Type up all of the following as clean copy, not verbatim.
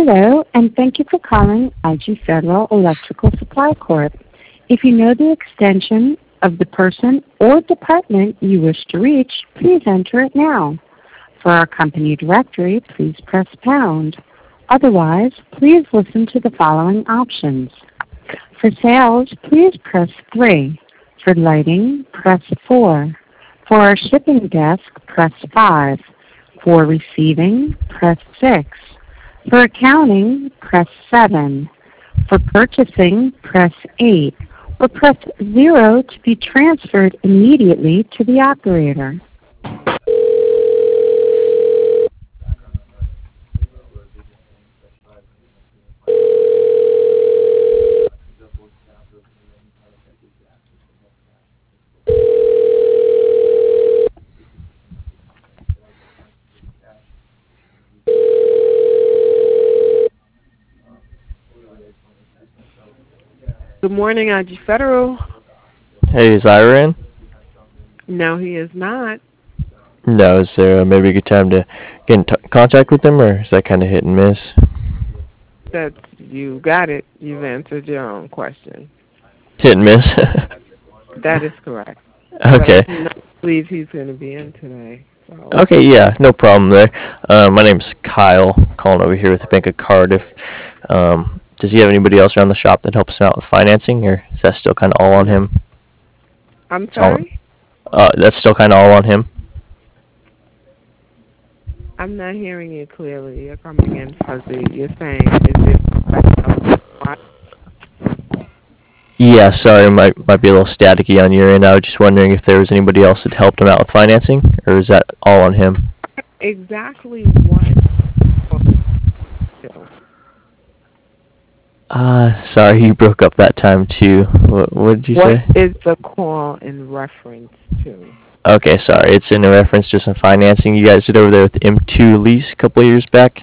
Hello, and thank you for calling IG Federal Electrical Supply Corp. If you know the extension of the person or department you wish to reach, please enter it now. For our company directory, please press pound. Otherwise, please listen to the following options. For sales, please press 3. For lighting, press 4. For our shipping desk, press 5. For receiving, press 6. For accounting, press 7. For purchasing, press 8. Or press 0 to be transferred immediately to the operator. Good morning, IG Federal. Hey, is Ira in? No, he is not. No, is there maybe a good time to get in contact with him, or is that kind of hit and miss? You got it. You've answered your own question. Hit and miss? That is correct. Okay. But I do not believe he's going to be in today. So. Okay, yeah, no problem there. My name's Kyle, calling over here with the Bank of Cardiff. Does he have anybody else around the shop that helps him out with financing, or is that still kind of all on him? I'm sorry? That's still kind of all on him? I'm not hearing you clearly. You're coming in fuzzy. You're saying, is it what? Yeah, sorry, might be a little staticky on your end. I was just wondering if there was anybody else that helped him out with financing, or is that all on him? Exactly what? Sorry, you broke up that time too. What did you say? What is the call in reference to? Okay, sorry, it's in a reference to some financing you guys did over there with the M2 lease a couple of years back.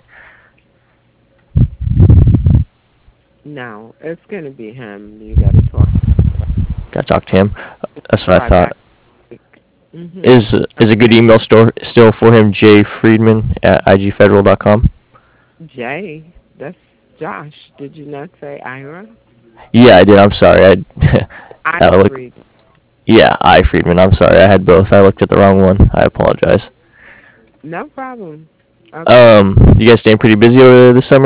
No, it's going to be him. You got to talk. Gotta talk to him. That's what I thought. Mm-hmm. Is a good email still for him, jfriedman@igfederal.com? Jay, that's Josh. Did you not say Ira? Yeah, I did. I'm sorry. Friedman. Yeah, Friedman. I'm sorry. I had both. I looked at the wrong one. I apologize. No problem. Okay. You guys staying pretty busy over there this summer?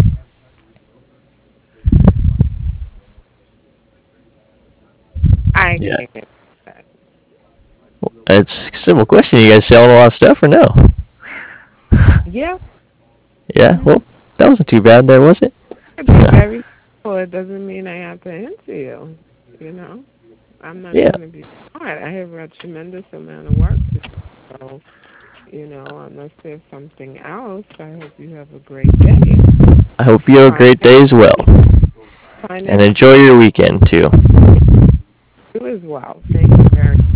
I can't get that. It's a simple question. You guys selling a lot of stuff or no? Yeah. Yeah. Well, that wasn't too bad there, was it? It'd be very simple. It doesn't mean I have to answer you. You know, I'm not going to be smart. I have a tremendous amount of work to do. So, you know, unless there's something else, I hope you have a great day. I hope you have a great day as well. And enjoy your weekend, too. You as well. Thank you very much.